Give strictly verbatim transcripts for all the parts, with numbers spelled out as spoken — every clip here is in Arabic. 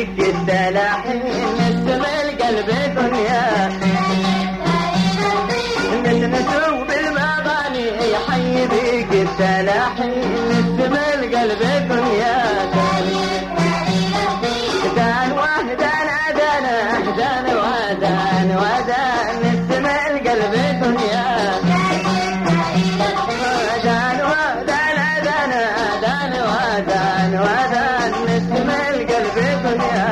بيك السلاحين نسم القلب دنيا نسنسو بالمغاني يحيي بيك السلاحين نسم القلب دنيا دان وهدان دان دان ودان ودان نسم القلب دنيا دان ودان دان دان ودان ودان نسم القلب دنيا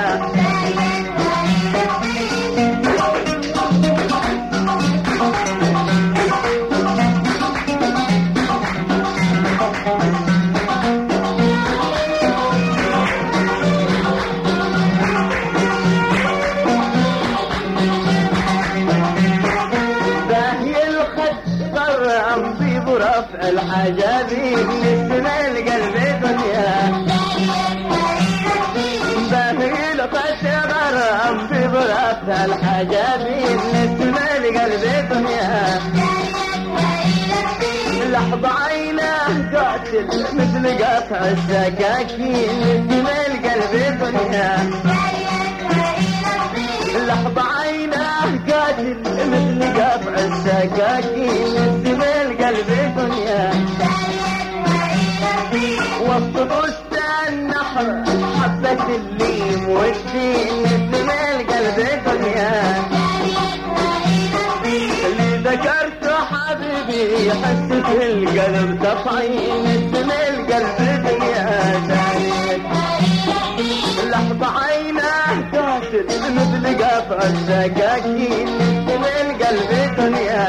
رفع الحجابين نسم القلب دنيا باهي لقد غرام في برفع الحجابين نسم القلب دنيا لحظة عينه قاتل مثل قطع السكاكين نسم القلب دنيا لحظة عينه قاتل مثل قطع السكاكين نسم القلب دنيا وسط بستان نحر حبة الليم والتين نسم القلب دنيا اللي ذكرته حبيبي يحس في القلب تطعيم نسم القلب دنيا لحظة عينه قاتل مثل قطع السكاكين نسم القلب دنيا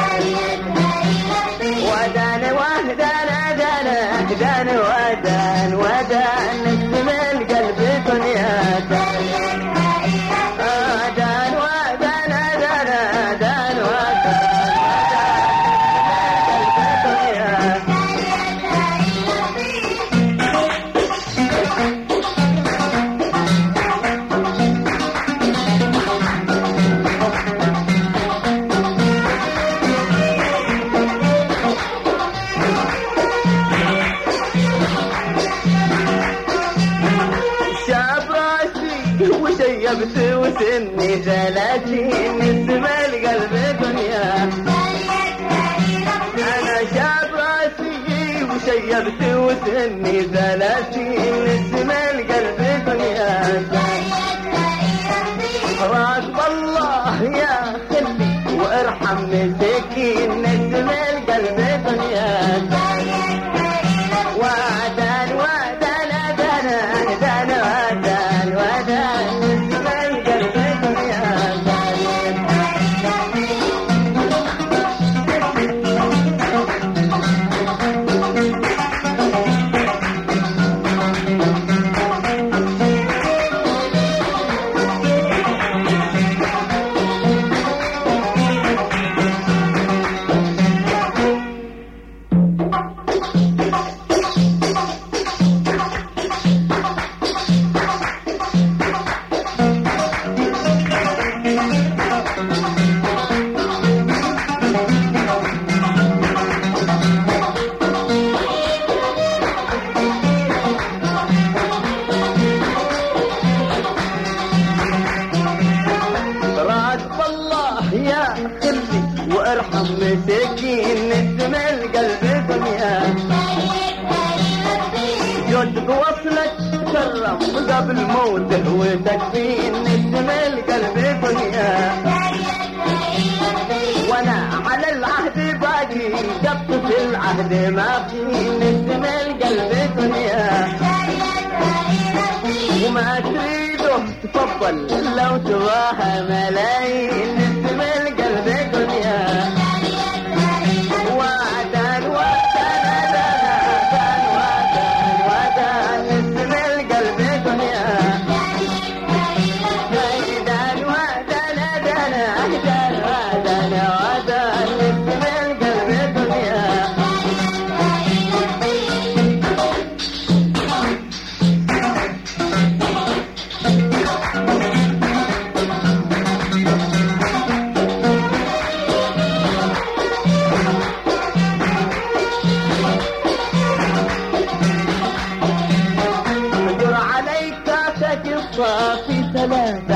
ودان وهدان دان دان ودان ودان نسم القلب دنيا دان ودان دان دان ودان وشيبت وسني ثلاثين نسم القلب دنيا أنا شاب راسي وشيبت وسني ثلاثين نسم القلب دنيا راقب الله يا خلي وارحم مسكين نسم القلب دنيا ودان ودان دان دان ودان ودان نسم القلب دنيا وارحم مسكين نسم القلب دنيا جد وصلك كرم قبل موته وتكفين نسم القلب دنيا وانا على العهد باقي قط في العهد ما في نسم القلب دنيا وما تريده تفضل لو تراها ملايين نسم القلب دنيا ودان ودان دان ودان ودان نسم القلب دنيا دان ودان دان دان ودان ودان نسم القلب دنيا في سلام